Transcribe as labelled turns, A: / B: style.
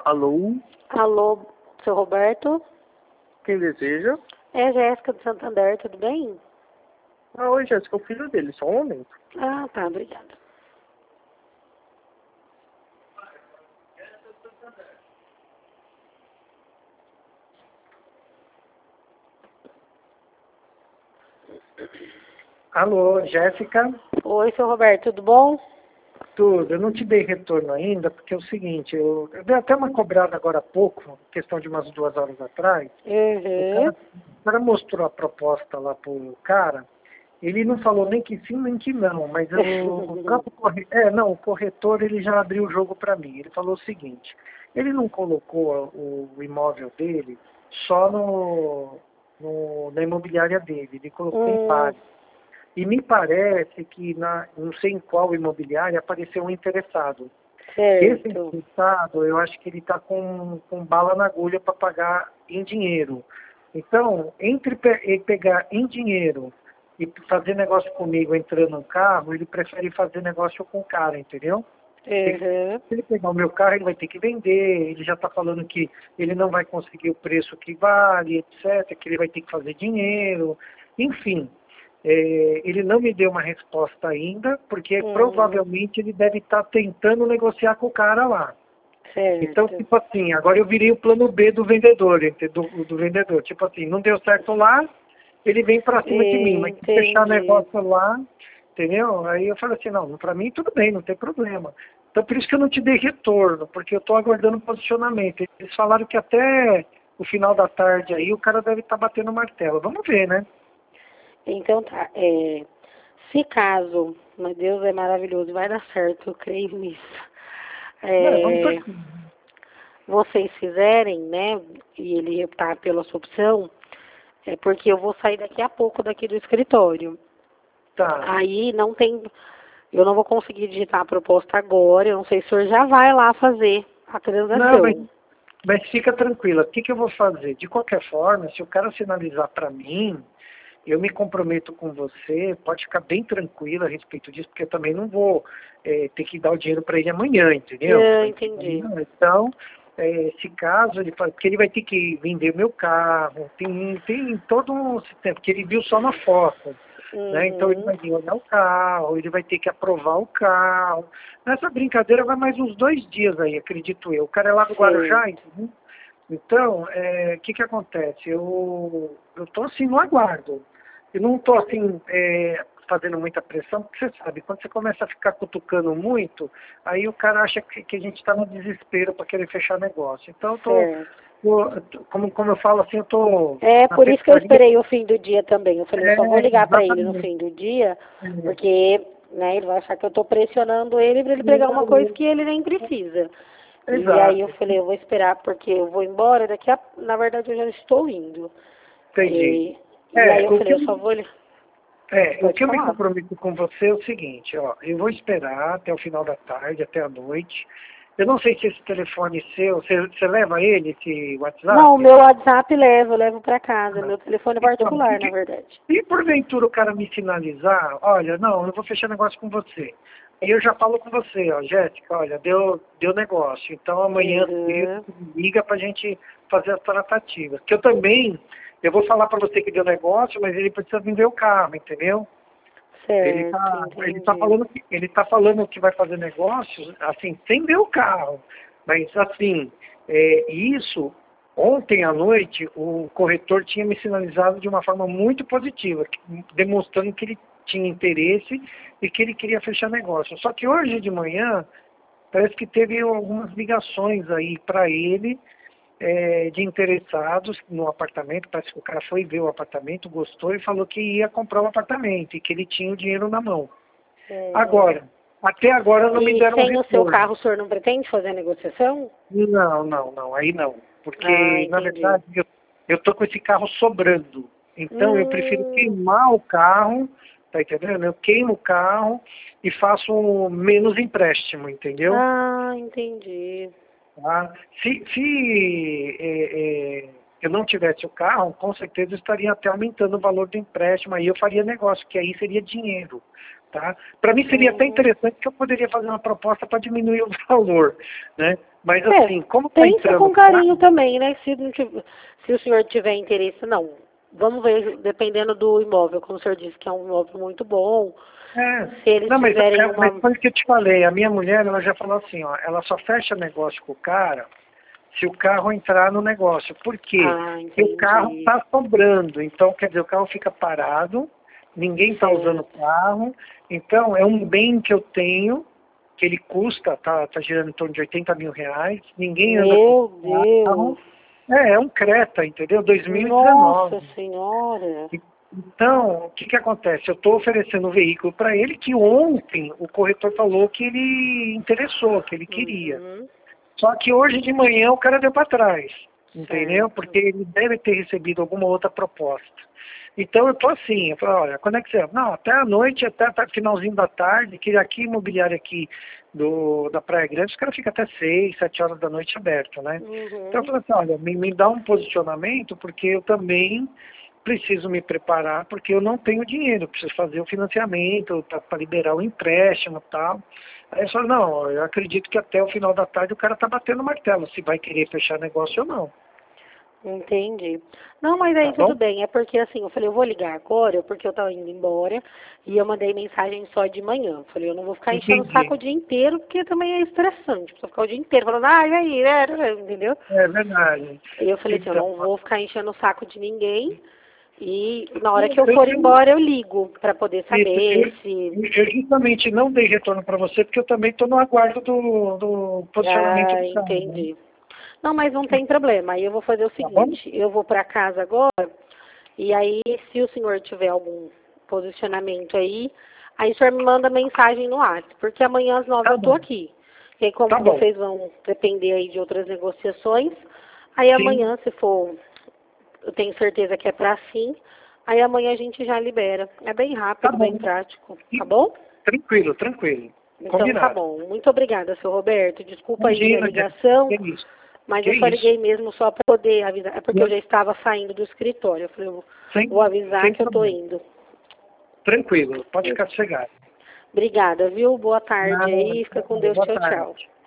A: Alô?
B: Alô, seu Roberto?
A: Quem deseja?
B: É Jéssica do Santander, tudo bem?
A: Ah, oi, Jéssica, o filho dele, só um momento.
B: Ah, tá, obrigada.
A: Alô, Jéssica?
B: Oi, seu Roberto, tudo bom?
A: Tudo. Eu não te dei retorno ainda, porque é o seguinte, eu dei até uma cobrada agora há pouco, questão de umas 2 horas atrás. O
B: Uhum.
A: cara mostrou a proposta lá pro cara, ele não falou nem que sim, nem que não, mas o próprio o corretor ele já abriu o jogo para mim. Ele falou o seguinte, ele não colocou o imóvel dele só na imobiliária dele, ele colocou em
B: Hum,
A: vários. E me parece que, não sei em qual imobiliária, apareceu um interessado. Esse
B: certo.
A: interessado, eu acho que ele está com bala na agulha para pagar em dinheiro. Então, entre ele pegar em dinheiro e fazer negócio comigo entrando no carro, ele prefere fazer negócio com o cara, entendeu?
B: Uhum.
A: Se ele pegar o meu carro, ele vai ter que vender, ele já está falando que ele não vai conseguir o preço que vale, etc., que ele vai ter que fazer dinheiro, enfim. Ele não me deu uma resposta ainda, porque
B: Hum,
A: provavelmente ele deve estar tentando negociar com o cara lá. Então,
B: certo.
A: tipo assim, agora eu virei o plano B do vendedor, do vendedor. Tipo assim, não deu certo lá, ele vem pra cima de mim, mas se fechar
B: Entendi.
A: negócio lá, entendeu? Aí eu falei assim, não, pra mim tudo bem, não tem problema. Então por isso que eu não te dei retorno, porque eu tô aguardando posicionamento. Eles falaram que até o final da tarde aí o cara deve estar batendo martelo. Vamos ver, né?
B: Então tá. Se caso, mas Deus é maravilhoso, vai dar certo, eu creio nisso.
A: É, vamos
B: É,
A: torcer.
B: vocês fizerem, né, e ele optar pela sua opção, é porque eu vou sair daqui a pouco daqui do escritório.
A: Tá.
B: Aí não tem, eu não vou conseguir digitar a proposta agora, eu não sei se o senhor já vai lá fazer a
A: Não,
B: transação.
A: mas fica tranquila. O que que eu vou fazer? De qualquer forma, se o cara sinalizar para mim, eu me comprometo com você, pode ficar bem tranquila a respeito disso, porque eu também não vou ter que dar o dinheiro para ele amanhã, entendeu?
B: Ah,
A: Tá
B: entendi.
A: entendendo? Então, se caso ele fala, porque ele vai ter que vender meu carro, tem todo um sistema, porque ele viu só na foto. Né? Então ele
B: Uhum.
A: vai vir olhar o carro, ele vai ter que aprovar o carro. Nessa brincadeira vai mais uns 2 dias aí, acredito eu. O cara é lá do Guarujá,
B: Certo.
A: entendeu? Então, o que acontece? Eu tô assim no aguardo. Eu não tô assim fazendo muita pressão, porque você sabe, quando você começa a ficar cutucando muito, aí o cara acha que a gente está no desespero para querer fechar negócio. Então,
B: Certo.
A: como eu falo assim, eu tô
B: É
A: na
B: por isso que eu
A: pescaria.
B: esperei o fim do dia também. Eu falei, eu só vou ligar para ele no
A: Exatamente.
B: fim do dia,
A: É,
B: porque, né, ele vai achar que eu tô pressionando ele para ele pegar uma coisa que ele nem precisa. E aí eu
A: exato.
B: falei, eu vou esperar porque eu vou embora, na verdade eu já estou indo.
A: Entendi.
B: E aí eu
A: O que
B: falei,
A: eu,
B: eu só vou.
A: o
B: Pode
A: que eu me
B: falar.
A: comprometo com você é o seguinte, ó, eu vou esperar até o final da tarde, até a noite. Eu não sei se esse telefone seu, você leva ele, esse
B: Não, o
A: WhatsApp?
B: meu WhatsApp eu levo para casa. Meu telefone é
A: Então,
B: particular, na verdade.
A: se porventura o cara me sinalizar, olha, não, eu vou fechar negócio com você. Aí eu já falo com você, ó, Jéssica, olha, deu negócio. Então amanhã cedo
B: Uhum.
A: você me liga pra gente fazer as tratativas. Que eu também, eu vou falar pra você que deu negócio, mas ele precisa vender o carro, entendeu?
B: Certo, entendi.
A: Ele tá falando que vai fazer negócios, assim, sem ver o carro. Mas, assim, isso, ontem à noite, o corretor tinha me sinalizado de uma forma muito positiva, demonstrando que ele tinha interesse e que ele queria fechar negócio. Só que hoje de manhã, parece que teve algumas ligações aí para ele, de interessados no apartamento. Parece que o cara foi ver o apartamento, gostou e falou que ia comprar o apartamento e que ele tinha o dinheiro na mão.
B: Uhum.
A: Agora, até agora não me
B: E
A: deram um
B: sem o seu
A: retorno.
B: carro, o senhor não pretende fazer a negociação?
A: Não, não, não, aí não.
B: Ah,
A: Porque, na
B: entendi.
A: verdade, eu tô com esse carro sobrando. Então, eu prefiro
B: Hum,
A: queimar o carro, tá entendendo? Eu queimo o carro e faço menos empréstimo, entendeu?
B: entendi.
A: Tá? Se eu não tivesse o carro, com certeza eu estaria até aumentando o valor do empréstimo, aí eu faria negócio, que aí seria dinheiro. Tá? Para mim seria até
B: Uhum.
A: interessante que eu poderia fazer uma proposta para diminuir o valor, né? Mas assim, como tá
B: pensa
A: entrando
B: com carinho também, né? Se o senhor tiver interesse, não. Vamos ver, dependendo do imóvel, como o senhor disse que é um imóvel muito bom, se eles
A: não,
B: tiverem
A: mas
B: uma...
A: foi o que eu te falei, a minha mulher, ela já falou assim, ó, ela só fecha negócio com o cara se o carro entrar no negócio. Por quê?
B: Ah,
A: Porque o carro
B: entendi.
A: está sobrando, então quer dizer, o carro fica parado, ninguém está usando o
B: Certo.
A: carro, então é um bem que eu tenho, que ele custa, tá girando em torno de R$ 80.000, ninguém anda com
B: Meu
A: o carro,
B: Deus.
A: é um Creta, entendeu?
B: Nossa
A: 2019.
B: Senhora.
A: Então, o que que acontece? Eu estou oferecendo um veículo para ele que ontem o corretor falou que ele interessou, que ele queria.
B: Uhum.
A: Só que hoje de manhã o cara deu para trás, entendeu?
B: Certo.
A: Porque ele deve ter recebido alguma outra proposta. Então eu tô assim, eu falo, olha, quando é que você... Não, até a noite, até finalzinho da tarde, que aqui, imobiliário aqui da Praia Grande, os caras ficam até 6, 7 horas da noite aberto, né? Então eu
B: Uhum.
A: falo assim, olha, me dá um posicionamento, porque eu também preciso me preparar, porque eu não tenho dinheiro, eu preciso fazer o financiamento para liberar o empréstimo e tal. Aí eu falo, não, eu acredito que até o final da tarde o cara tá batendo martelo, se vai querer fechar negócio ou não.
B: Entendi. Não, mas aí
A: Tá
B: tudo
A: bom?
B: bem. É porque assim, eu falei, eu vou ligar agora, porque eu tava indo embora e eu mandei mensagem só de manhã. Eu falei, eu não vou ficar enchendo o saco
A: Entendi.
B: o dia inteiro, porque também é estressante. Precisa ficar o dia inteiro falando, ai, aí, entendeu?
A: É verdade.
B: E eu falei assim, eu
A: Então,
B: não vou ficar enchendo o saco de ninguém. E na hora que eu
A: eu,
B: for
A: eu,
B: embora, eu ligo pra poder
A: isso,
B: saber se.
A: eu justamente não dei retorno para você, porque eu também estou no aguardo do posicionamento
B: Ah,
A: do carro, né?
B: entendi. Não, mas não tem problema. Aí eu vou fazer o
A: Tá bom?
B: seguinte, eu vou pra casa agora. E aí, se o senhor tiver algum posicionamento aí o senhor me manda mensagem no WhatsApp, porque amanhã às 9
A: Tá
B: eu tô
A: bom.
B: aqui. E aí, como
A: Tá bom.
B: vocês vão depender aí de outras negociações, aí
A: Sim,
B: amanhã, se for, eu tenho certeza que é pra sim, aí amanhã a gente já libera. É bem
A: tá
B: rápido, bem
A: bom.
B: prático, tá
A: E,
B: bom?
A: tranquilo, tranquilo.
B: Então tá
A: Combinado.
B: bom. Muito obrigada, seu Roberto. Desculpa aí a
A: Imagina,
B: ligação.
A: que isso.
B: Mas
A: Que
B: eu só
A: isso.
B: liguei mesmo só para poder avisar. É porque eu já estava saindo do escritório. Eu falei, eu vou avisar
A: Sem
B: que eu estou
A: problema.
B: indo.
A: Tranquilo, pode ficar sossegado.
B: Obrigada, viu? Boa tarde
A: Nada,
B: aí. Fica com Deus.
A: boa
B: Tchau,
A: tarde.
B: tchau.